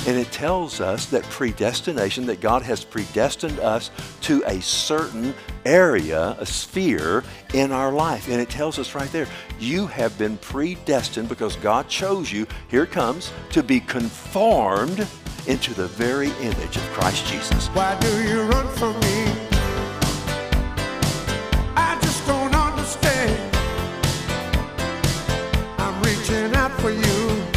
And it tells us that predestination, that God has predestined us to a certain area, a sphere in our life. And it tells us right there, you have been predestined because God chose you, here it comes, to be conformed into the very image of Christ Jesus. Why do you run from me? I just don't understand. I'm reaching out for you.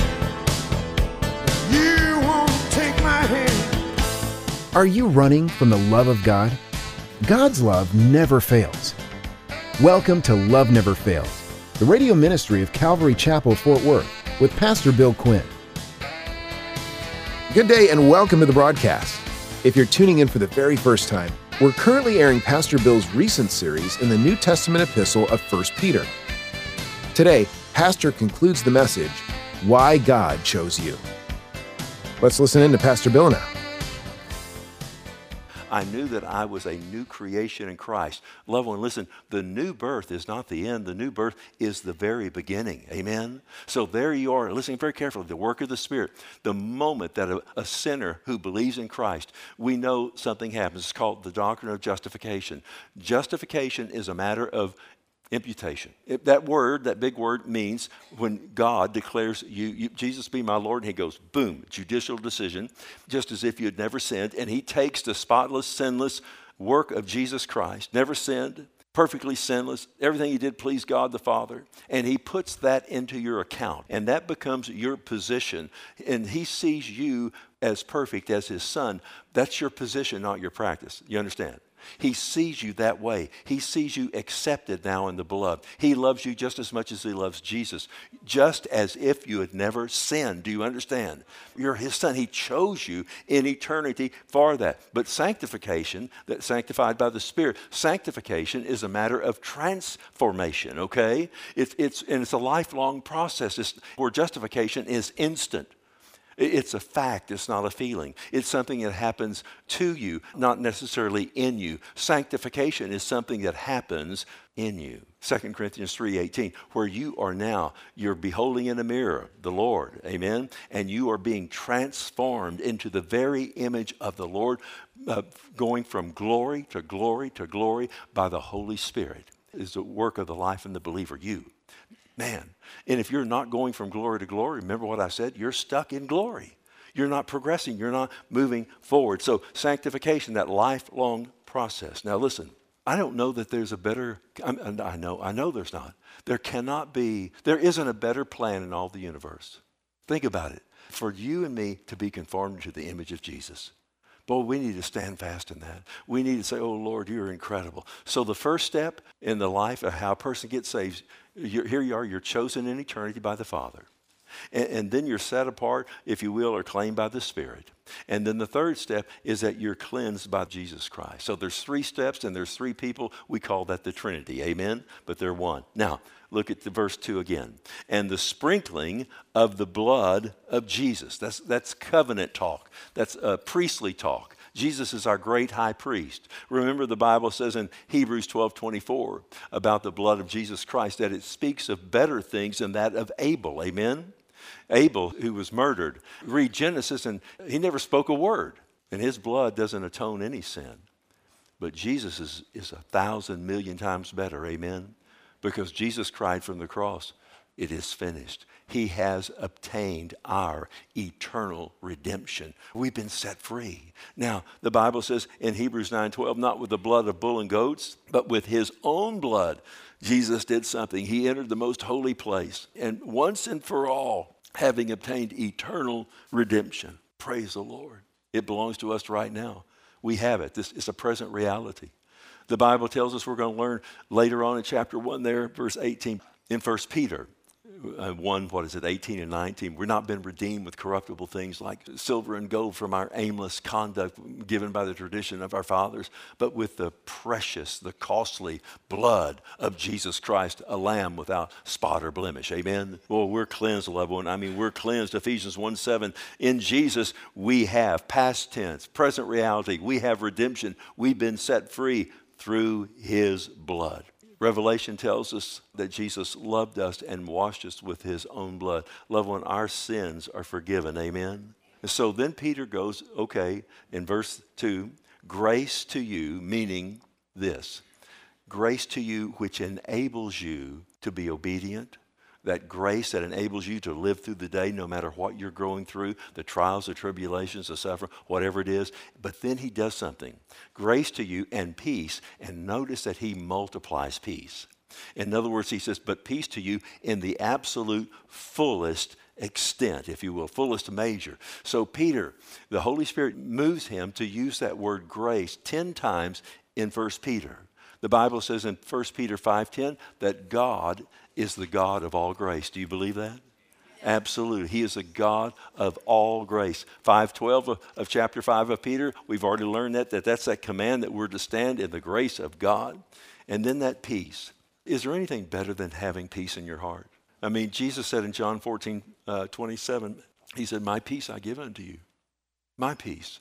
You won't take my hand. Are you running from the love of God? God's love never fails. Welcome to Love Never Fails, the radio ministry of Calvary Chapel, Fort Worth, with Pastor Bill Quinn. Good day and welcome to the broadcast. If you're tuning in for the very first time, we're currently airing Pastor Bill's recent series in the New Testament epistle of 1 Peter. Today, Pastor concludes the message, Why God Chose You. Let's listen in to Pastor Bill now. I knew that I was a new creation in Christ. Loved one, listen, the new birth is not the end. The new birth is the very beginning. Amen? So there you are, listening very carefully, the work of the Spirit. The moment that a sinner who believes in Christ, we know something happens. It's called the doctrine of justification. Justification is a matter of imputation. That word, that big word, means when God declares you, Jesus be my Lord, and he goes, boom, judicial decision, just as if you had never sinned, and he takes the spotless, sinless work of Jesus Christ, never sinned, perfectly sinless, everything he did pleased God the Father, and he puts that into your account, and that becomes your position, and he sees you as perfect as his son. That's your position, not your practice. You understand? He sees you that way. He sees you accepted now in the beloved. He loves you just as much as he loves Jesus, just as if you had never sinned. Do you understand? You're his son. He chose you in eternity for that. But sanctification, that sanctified by the Spirit, sanctification is a matter of transformation, okay? It's a lifelong process. Where justification is instant. It's a fact, it's not a feeling. It's something that happens to you, not necessarily in you. Sanctification is something that happens in you. 2 Corinthians 3:18, where you are now, you're beholding in a mirror the Lord, amen? And you are being transformed into the very image of the Lord, going from glory to glory to glory by the Holy Spirit. Is the work of the life in the believer, you. Man, and if you're not going from glory to glory, remember what I said? You're stuck in glory. You're not progressing. You're not moving forward. So sanctification, that lifelong process. Now listen, I don't know that there's a better, I know there's not. There isn't a better plan in all the universe. Think about it. For you and me to be conformed to the image of Jesus. Boy, we need to stand fast in that. We need to say, oh, Lord, you're incredible. So the first step in the life of how a person gets saved, here you are, you're chosen in eternity by the Father. And then you're set apart, if you will, or claimed by the Spirit. And then the third step is that you're cleansed by Jesus Christ. So there's three steps and there's three people. We call that the Trinity, amen? But they're one. Now, look at the verse 2 again. And the sprinkling of the blood of Jesus. That's covenant talk. That's priestly talk. Jesus is our great high priest. Remember the Bible says in Hebrews 12:24 about the blood of Jesus Christ that it speaks of better things than that of Abel. Amen? Abel, who was murdered. Read Genesis and he never spoke a word. And his blood doesn't atone any sin. But Jesus is 1,000 million times better. Amen? Because Jesus cried from the cross, it is finished. He has obtained our eternal redemption. We've been set free. Now, the Bible says in Hebrews 9:12, not with the blood of bull and goats, but with his own blood, Jesus did something. He entered the most holy place. And once and for all, having obtained eternal redemption. Praise the Lord. It belongs to us right now. We have it. This is a present reality. The Bible tells us, we're going to learn later on in chapter 1 there, verse 18, in 1 Peter 1, 18 and 19. We're not been redeemed with corruptible things like silver and gold from our aimless conduct given by the tradition of our fathers, but with the precious, the costly blood of Jesus Christ, a lamb without spot or blemish. Amen? Well, we're cleansed, loved one. We're cleansed. Ephesians 1:7. In Jesus, we have past tense, present reality. We have redemption. We've been set free through his blood. Revelation tells us that Jesus loved us and washed us with his own blood. Loved one, our sins are forgiven. Amen? And so then Peter goes, okay, in verse 2, grace to you, meaning this. Grace to you which enables you to be obedient. That grace that enables you to live through the day no matter what you're going through, the trials, the tribulations, the suffering, whatever it is. But then he does something. Grace to you and peace. And notice that he multiplies peace. In other words, he says, but peace to you in the absolute fullest extent, if you will, fullest measure. So Peter, the Holy Spirit moves him to use that word grace 10 times in 1 Peter. The Bible says in 1 Peter 5:10 that God is the God of all grace. Do you believe that? Absolutely. He is a God of all grace. 5:12 of chapter 5 of Peter, we've already learned that's that command that we're to stand in the grace of God. And then that peace. Is there anything better than having peace in your heart? I mean, Jesus said in John 14:27, he said, my peace I give unto you. My peace.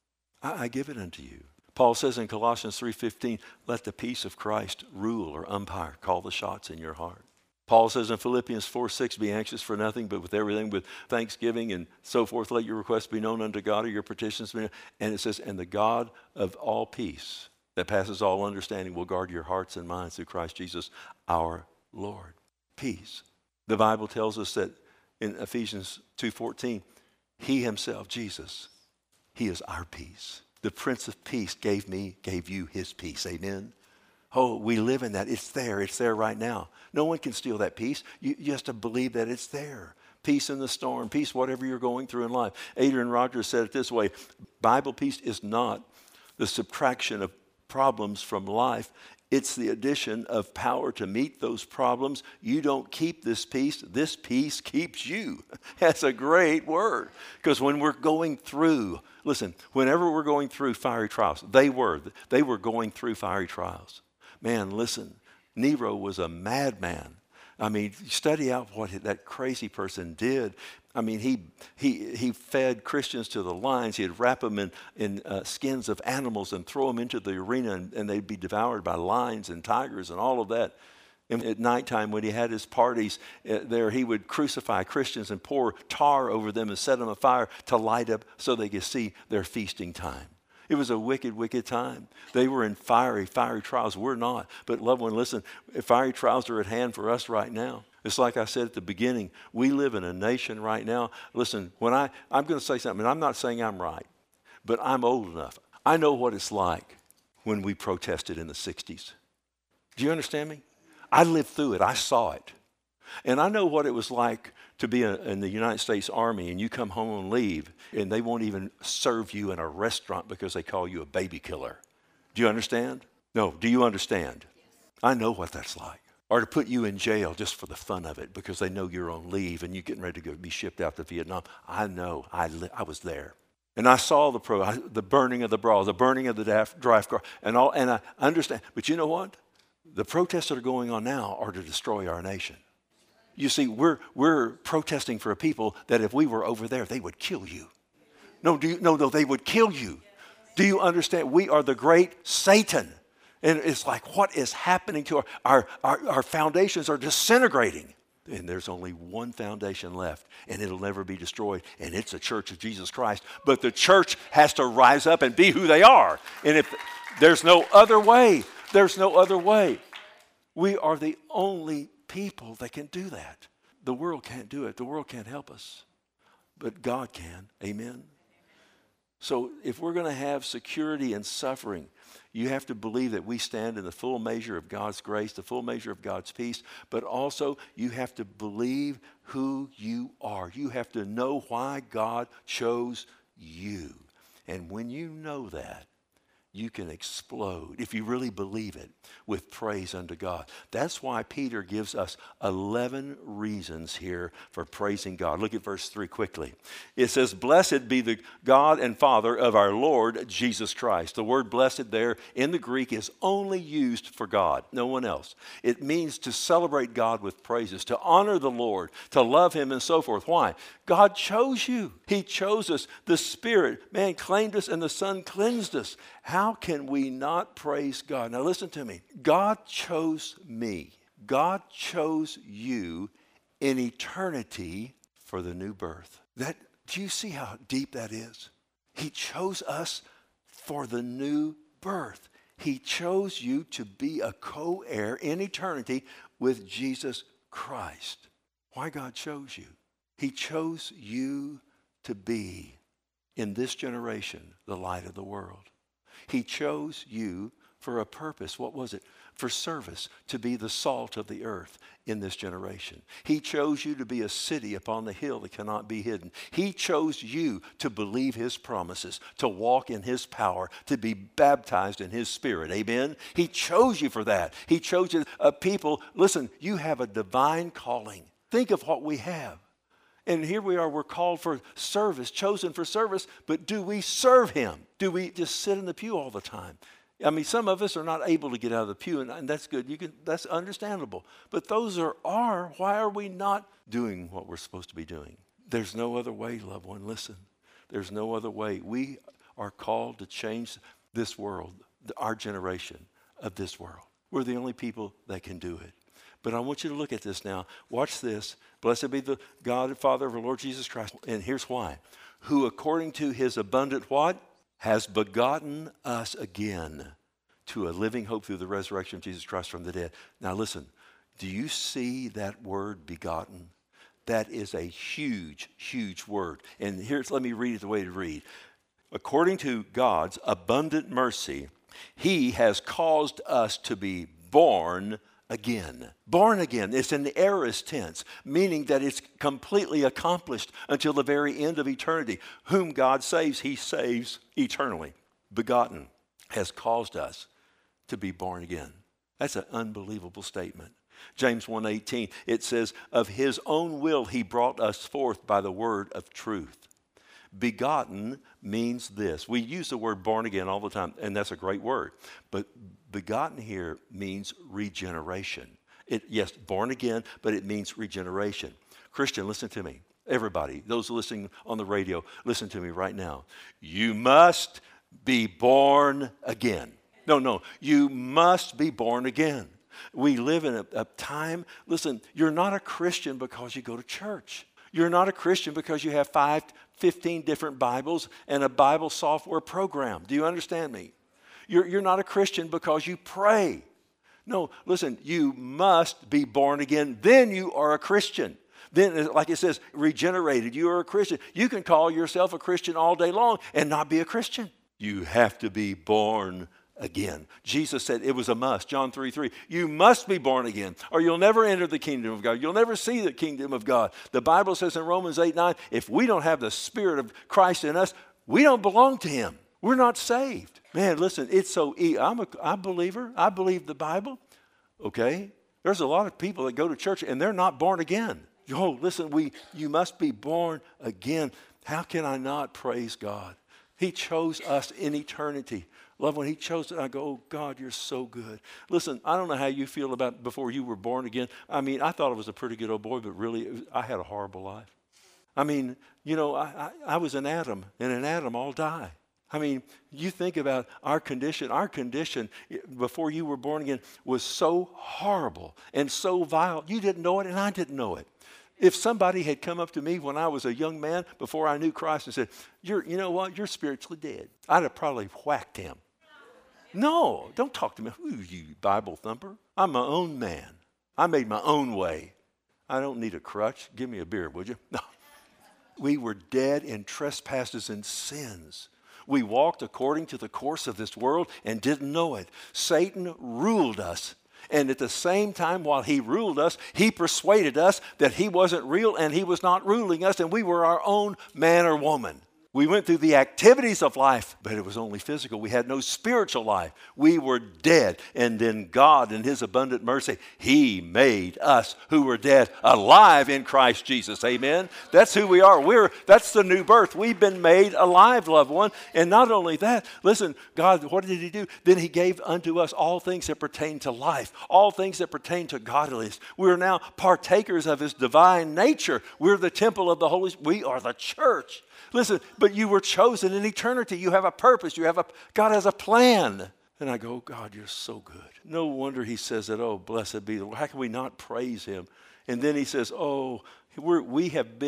I give it unto you. Paul says in Colossians 3:15, let the peace of Christ rule or umpire, call the shots in your heart. Paul says in Philippians 4:6, be anxious for nothing, but with everything with thanksgiving and so forth, let your requests be known unto God or your petitions be known. And it says, and the God of all peace that passes all understanding will guard your hearts and minds through Christ Jesus our Lord. Peace. The Bible tells us that in Ephesians 2:14, he himself, Jesus, he is our peace. The Prince of Peace gave you his peace. Amen. Oh, we live in that. It's there right now. No one can steal that peace. You have to believe that it's there. Peace in the storm, peace whatever you're going through in life. Adrian Rogers said it this way, Bible peace is not the subtraction of problems from life. It's the addition of power to meet those problems. You don't keep this peace keeps you. That's a great word. Because when we're going through, listen, whenever we're going through fiery trials, they were going through fiery trials. Man, listen, Nero was a madman. I mean, study out what that crazy person did. I mean, he fed Christians to the lions. He'd wrap them in skins of animals and throw them into the arena, and they'd be devoured by lions and tigers and all of that. And at nighttime, when he had his parties there, he would crucify Christians and pour tar over them and set them afire to light up so they could see their feasting time. It was a wicked, wicked time. They were in fiery trials. We're not. But loved one, listen, fiery trials are at hand for us right now. It's like I said at the beginning, we live in a nation right now. Listen, when I'm going to say something, and I'm not saying I'm right, but I'm old enough. I know what it's like when we protested in the 60s. Do you understand me? I lived through it. I saw it. And I know what it was like to be in the United States Army and you come home and leave and they won't even serve you in a restaurant because they call you a baby killer. Do you understand? No, do you understand? I know what that's like. Or to put you in jail just for the fun of it because they know you're on leave and you're getting ready to be shipped out to Vietnam. I know. I was there. And I saw the burning of the bras, the burning of the draft car, and I understand. But you know what? The protests that are going on now are to destroy our nation. You see, we're protesting for a people that if we were over there, they would kill you. No, they would kill you. Do you understand? We are the great Satan. And it's like, what is happening to our foundations are disintegrating. And there's only one foundation left, and it'll never be destroyed, and it's the Church of Jesus Christ. But the church has to rise up and be who they are. And if there's no other way, we are the only people that can do that. The world can't do it. The world can't help us. But God can. Amen. So if we're going to have security in suffering, you have to believe that we stand in the full measure of God's grace, the full measure of God's peace, but also you have to believe who you are. You have to know why God chose you. And when you know that, you can explode, if you really believe it, with praise unto God. That's why Peter gives us 11 reasons here for praising God. Look at verse 3 quickly. It says, blessed be the God and Father of our Lord Jesus Christ. The word blessed there in the Greek is only used for God, no one else. It means to celebrate God with praises, to honor the Lord, to love him and so forth. Why? God chose you. He chose us. The Spirit, man, claimed us and the Son cleansed us. How can we not praise God? Now listen to me. God chose me. God chose you in eternity for the new birth. That Do you see how deep that is? He chose us for the new birth. He chose you to be a co-heir in eternity with Jesus Christ. Why God chose you? He chose you to be, in this generation, the light of the world. He chose you for a purpose. What was it? For service, to be the salt of the earth in this generation. He chose you to be a city upon the hill that cannot be hidden. He chose you to believe his promises, to walk in his power, to be baptized in his spirit. Amen? He chose you for that. He chose you, people. Listen, you have a divine calling. Think of what we have. And here we are, we're called for service, chosen for service, but do we serve him? Do we just sit in the pew all the time? I mean, some of us are not able to get out of the pew, and that's good. That's understandable. But those are, why are we not doing what we're supposed to be doing? There's no other way, loved one. Listen, there's no other way. We are called to change this world, our generation of this world. We're the only people that can do it. But I want you to look at this now. Watch this. Blessed be the God and Father of our Lord Jesus Christ. And here's why. Who according to his abundant what? Has begotten us again to a living hope through the resurrection of Jesus Christ from the dead. Now listen, do you see that word begotten? That is a huge, huge word. And let me read it the way to read. According to God's abundant mercy, he has caused us to be born again. Born again. It's in the aorist tense, meaning that it's completely accomplished until the very end of eternity. Whom God saves, he saves eternally. Begotten has caused us to be born again. That's an unbelievable statement. James 1:18, it says, of his own will he brought us forth by the word of truth. Begotten means this. We use the word born again all the time, and that's a great word. But begotten here means regeneration. Yes, born again, but it means regeneration. Christian, listen to me. Everybody, those listening on the radio, listen to me right now. You must be born again. No, you must be born again. We live in a time, listen, you're not a Christian because you go to church. You're not a Christian because you have 15 different Bibles and a Bible software program. Do you understand me? You're not a Christian because you pray. No, listen, you must be born again. Then you are a Christian. Then, like it says, regenerated. You are a Christian. You can call yourself a Christian all day long and not be a Christian. You have to be born again. Jesus said it was a must. John 3:3. You must be born again or you'll never enter the kingdom of God. You'll never see the kingdom of God. The Bible says in Romans 8:9, if we don't have the Spirit of Christ in us, we don't belong to him. We're not saved. Man, listen, it's so easy. I'm a believer. I believe the Bible. Okay? There's a lot of people that go to church and they're not born again. Oh, listen, you must be born again. How can I not praise God? He chose us in eternity. Love, when he chose it, I go, oh, God, you're so good. Listen, I don't know how you feel about before you were born again. I mean, I thought I was a pretty good old boy, but really, I had a horrible life. I mean, you know, I was an Adam, and an Adam all die. I mean, you think about our condition. Our condition before you were born again was so horrible and so vile. You didn't know it, and I didn't know it. If somebody had come up to me when I was a young man before I knew Christ and said, you know what, you're spiritually dead, I'd have probably whacked him. No, don't talk to me. Who you, Bible thumper? I'm my own man. I made my own way. I don't need a crutch. Give me a beer, would you? No. We were dead in trespasses and sins. We walked according to the course of this world and didn't know it. Satan ruled us. And at the same time, while he ruled us, he persuaded us that he wasn't real and he was not ruling us and we were our own man or woman. We went through the activities of life, but it was only physical. We had no spiritual life. We were dead. And then God, in his abundant mercy, he made us who were dead alive in Christ Jesus. Amen? That's who we are. That's the new birth. We've been made alive, loved one. And not only that, listen, God, what did he do? Then he gave unto us all things that pertain to life, all things that pertain to godliness. We're now partakers of his divine nature. We're the temple of the Holy Spirit. We are the church. Listen, but you were chosen in eternity. You have a purpose. God has a plan. And I go, oh, God, you're so good. No wonder he says that, oh, blessed be the Lord. How can we not praise him? And then he says, oh, we have been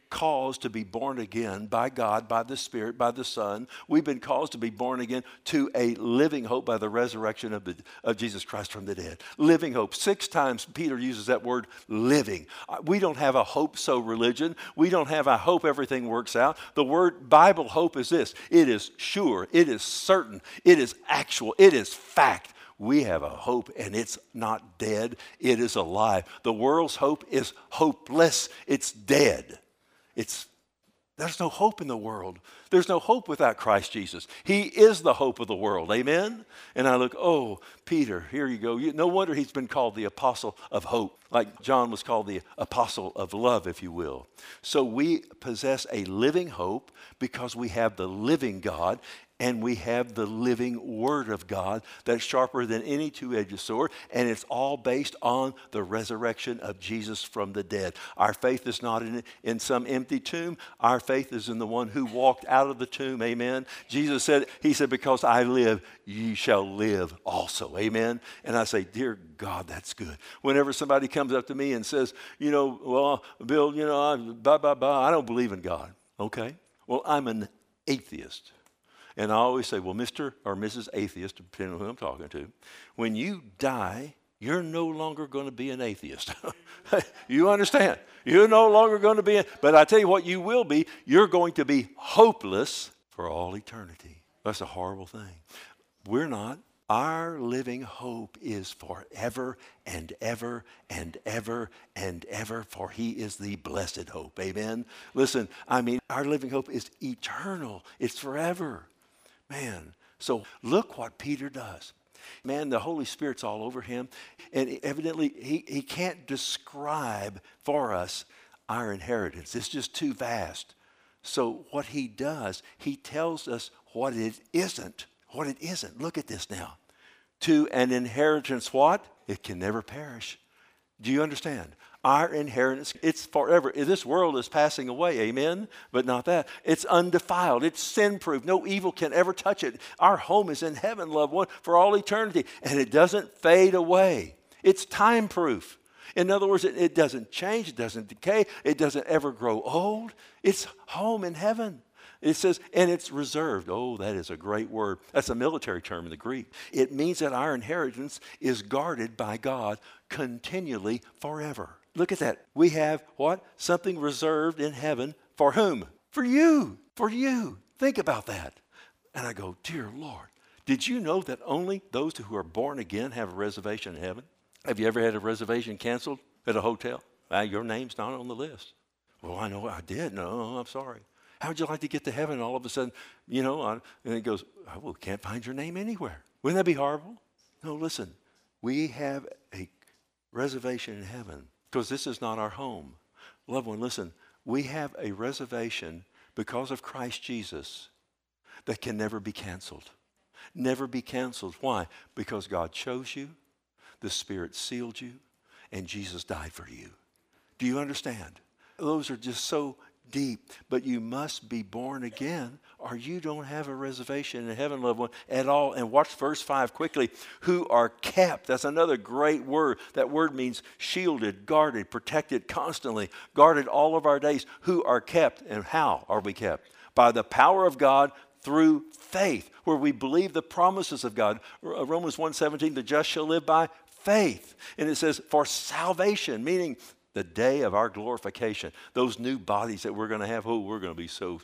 caused to be born again by God, by the Spirit, by the Son. We've been caused to be born again to a living hope by the resurrection of Jesus Christ from the dead. Living hope. 6 times Peter uses that word living. We don't have a hope so religion. We don't have a hope everything works out. The word Bible hope is this. It is sure. It is certain. It is actual. It is fact. We have a hope, and it's not dead. It is alive. The world's hope is hopeless. It's dead. There's no hope in the world. There's no hope without Christ Jesus. He is the hope of the world. Amen? And I look, oh, Peter, here you go. No wonder he's been called the apostle of hope, like John was called the apostle of love, if you will. So we possess a living hope because we have the living God, and we have the living Word of God that's sharper than any two-edged sword, and it's all based on the resurrection of Jesus from the dead. Our faith is not in some empty tomb. Our faith is in the one who walked out of the tomb, amen? Jesus said, he said, because I live, ye shall live also, amen? And I say, dear God, that's good. Whenever somebody comes up to me and says, well, Bill, I don't believe in God, okay? Well, I'm an atheist. And I always say, well, Mr. or Mrs. Atheist, depending on who I'm talking to, when you die, you're no longer going to be an atheist. You understand? You're no longer going to be, but I tell you what you will be, you're going to be hopeless for all eternity. That's a horrible thing. We're not. Our living hope is forever and ever and ever and ever, for he is the blessed hope. Amen? Listen, our living hope is eternal. It's forever. Man, so look what Peter does. Man, the Holy Spirit's all over him. And evidently, he can't describe for us our inheritance. It's just too vast. So what he does, he tells us what it isn't. What it isn't. Look at this now. To an inheritance what? It can never perish. Do you understand? Our inheritance, it's forever. This world is passing away, amen? But not that. It's undefiled. It's sin-proof. No evil can ever touch it. Our home is in heaven, loved one, for all eternity. And it doesn't fade away. It's time-proof. In other words, it doesn't change. It doesn't decay. It doesn't ever grow old. It's home in heaven. It says, and it's reserved. Oh, that is a great word. That's a military term in the Greek. It means that our inheritance is guarded by God continually forever. Look at that. We have what? Something reserved in heaven for whom? For you. For you. Think about that. And I go, dear Lord, did you know that only those who are born again have a reservation in heaven? Have you ever had a reservation canceled at a hotel? Your name's not on the list. Well, I know I did. No, I'm sorry. How would you like to get to heaven and all of a sudden, and it goes, oh, well, can't find your name anywhere. Wouldn't that be horrible? No, listen. We have a reservation in heaven. Because this is not our home. Loved one, listen, we have a reservation because of Christ Jesus that can never be canceled. Never be canceled. Why? Because God chose you, the Spirit sealed you, and Jesus died for you. Do you understand? Those are just so deep, but you must be born again or you don't have a reservation in heaven, loved one, at all. And watch verse 5 quickly. Who are kept. That's another great word. That word means shielded, guarded, protected constantly, guarded all of our days. Who are kept. And how are we kept? By the power of God through faith, where we believe the promises of God. Romans 1:17, the just shall live by faith. And it says for salvation, meaning the day of our glorification, those new bodies that we're going to have, we're going to be so,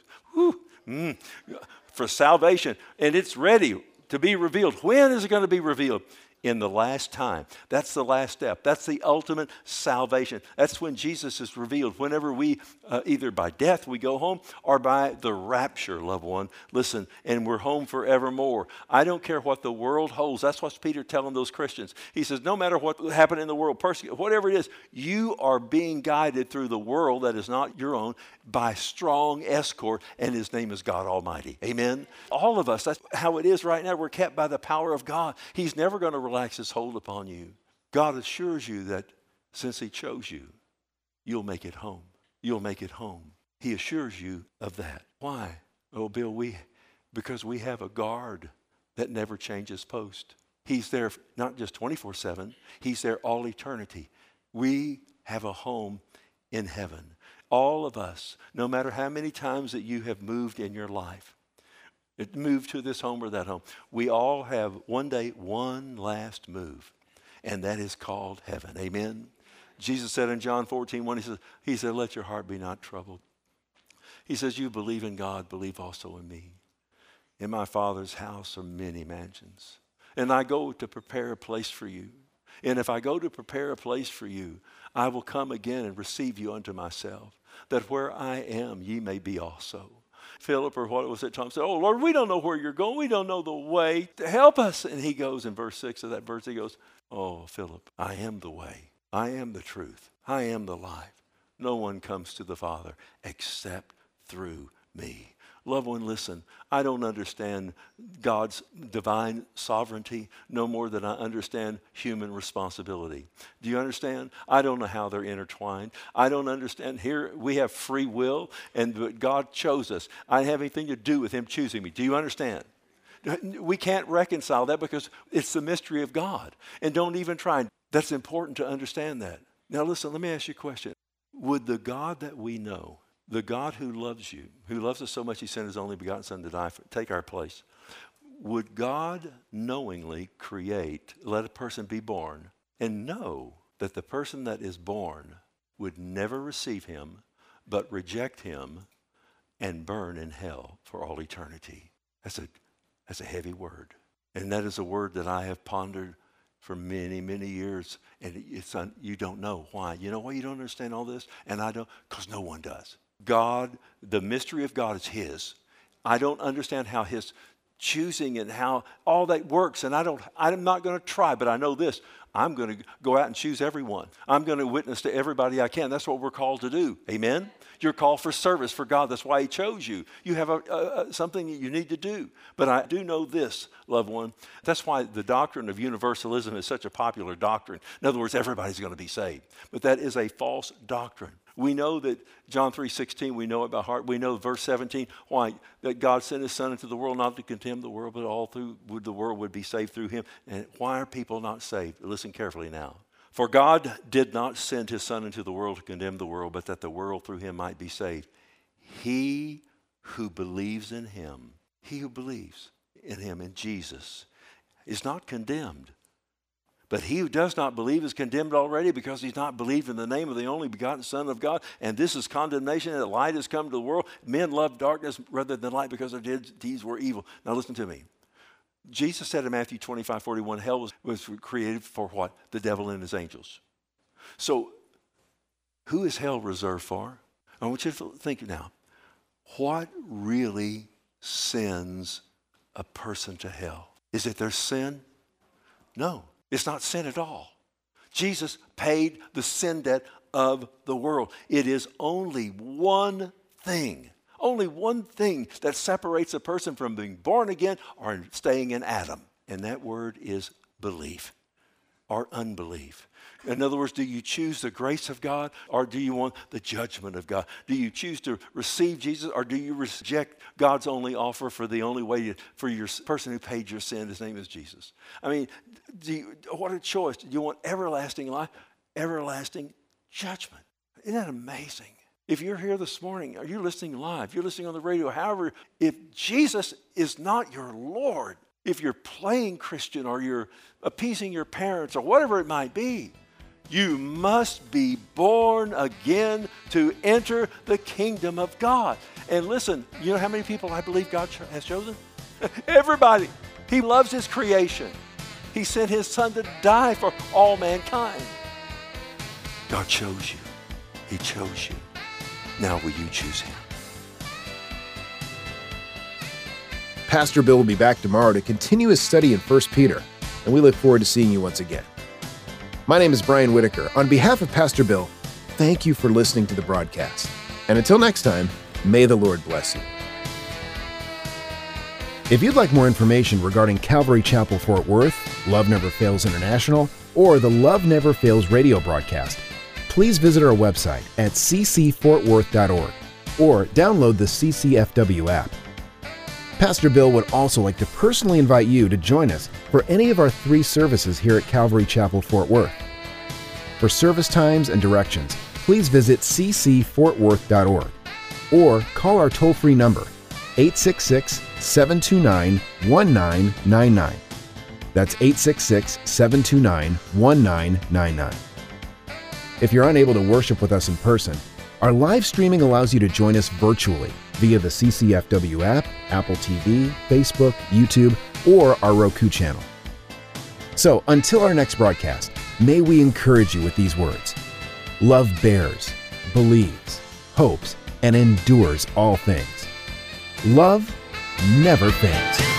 for salvation. And it's ready to be revealed. When is it going to be revealed? In the last time. That's the last step. That's the ultimate salvation. That's when Jesus is revealed. Whenever we, either by death we go home or by the rapture, loved one. Listen, and we're home forevermore. I don't care what the world holds. That's what Peter telling those Christians. He says, no matter what happened in the world, whatever it is, you are being guided through the world that is not your own by strong escort, and his name is God Almighty. Amen? All of us, that's how it is right now. We're kept by the power of God. He's never going to relax his hold upon you. God assures you that since he chose you, you'll make it home. You'll make it home. He assures you of that. Why? Oh, Bill, because we have a guard that never changes post. He's there not just 24/7. He's there all eternity. We have a home in heaven. all of us, no matter how many times that you have moved in your life, moved to this home or that home, we all have one day one last move, and that is called heaven. Amen? Jesus said in John 14:1, he said, let your heart be not troubled. He says, you believe in God, believe also in me. In my Father's house are many mansions, and I go to prepare a place for you. And if I go to prepare a place for you, I will come again and receive you unto myself, that where I am, ye may be also. Philip, or what was it, Tom said, oh, Lord, we don't know where you're going. We don't know the way. Help us. And he goes in verse 6 of that verse, he goes, oh, Philip, I am the way. I am the truth. I am the life. No one comes to the Father except through me. Loved one, listen, I don't understand God's divine sovereignty no more than I understand human responsibility. Do you understand? I don't know how they're intertwined. I don't understand. Here we have free will, and God chose us. I didn't have anything to do with him choosing me. Do you understand? We can't reconcile that because it's the mystery of God. And don't even try. That's important to understand that. Now listen, let me ask you a question. Would the God that we know, the God who loves you, who loves us so much he sent his only begotten Son to die, take our place, would God knowingly let a person be born and know that the person that is born would never receive him, but reject him and burn in hell for all eternity? That's a heavy word. And that is a word that I have pondered for many, many years. And you don't know why. You know why you don't understand all this? And I don't, because no one does. God, the mystery of God is his. I don't understand how his choosing and how all that works. And I'm not going to try, but I know this. I'm going to go out and choose everyone. I'm going to witness to everybody I can. That's what we're called to do. Amen? You're called for service for God. That's why he chose you. You have something that you need to do. But I do know this, loved one. That's why the doctrine of universalism is such a popular doctrine. In other words, everybody's going to be saved. But that is a false doctrine. We know that John 3:16, we know it by heart. We know verse 17, why? That God sent his Son into the world not to condemn the world, but all through the world would be saved through him. And why are people not saved? Listen carefully now. For God did not send his Son into the world to condemn the world, but that the world through him might be saved. He who believes in him, in Jesus, is not condemned. But he who does not believe is condemned already because he's not believed in the name of the only begotten Son of God. And this is condemnation, that light has come to the world. Men love darkness rather than light because their deeds were evil. Now listen to me. Jesus said in Matthew 25:41, hell was created for what? The devil and his angels. So who is hell reserved for? I want you to think now. What really sends a person to hell? Is it their sin? No. It's not sin at all. Jesus paid the sin debt of the world. It is only one thing that separates a person from being born again or staying in Adam. And that word is belief or unbelief. In other words, do you choose the grace of God or do you want the judgment of God? Do you choose to receive Jesus or do you reject God's only offer for the only way for your person who paid your sin? His name is Jesus. I mean, what a choice. Do you want everlasting life, everlasting judgment? Isn't that amazing? If you're here this morning, or you're listening live, you're listening on the radio, however, if Jesus is not your Lord, if you're playing Christian or you're appeasing your parents or whatever it might be, you must be born again to enter the kingdom of God. And listen, you know how many people I believe God has chosen? Everybody. He loves his creation. He sent his Son to die for all mankind. God chose you. He chose you. Now will you choose him? Pastor Bill will be back tomorrow to continue his study in 1 Peter, and we look forward to seeing you once again. My name is Brian Whitaker. On behalf of Pastor Bill, thank you for listening to the broadcast. And until next time, may the Lord bless you. If you'd like more information regarding Calvary Chapel Fort Worth, Love Never Fails International, or the Love Never Fails radio broadcast, please visit our website at ccfortworth.org or download the CCFW app. Pastor Bill would also like to personally invite you to join us for any of our 3 services here at Calvary Chapel Fort Worth. For service times and directions, please visit ccfortworth.org or call our toll-free number, 866-729-1999. That's 866-729-1999. If you're unable to worship with us in person, our live streaming allows you to join us virtually via the CCFW app, Apple TV, Facebook, YouTube, or our Roku channel. So until our next broadcast, may we encourage you with these words. Love bears, believes, hopes, and endures all things. Love never fails.